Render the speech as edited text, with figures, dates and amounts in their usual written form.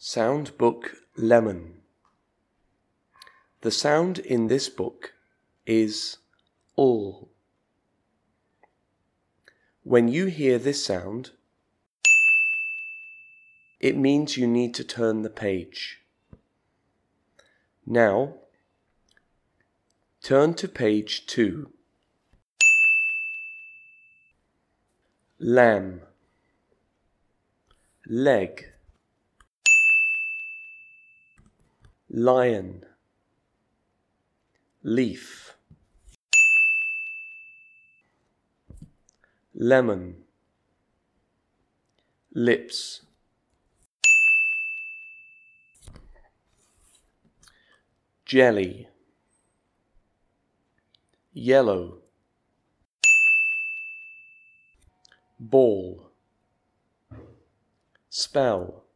Sound Book Lemon. The sound in this book is all. When you hear this sound, it means you need to turn the page. Now, turn to page 2. Lamb, leg, lion, leaf, lemon, lips, jelly, yellow, ball, spell,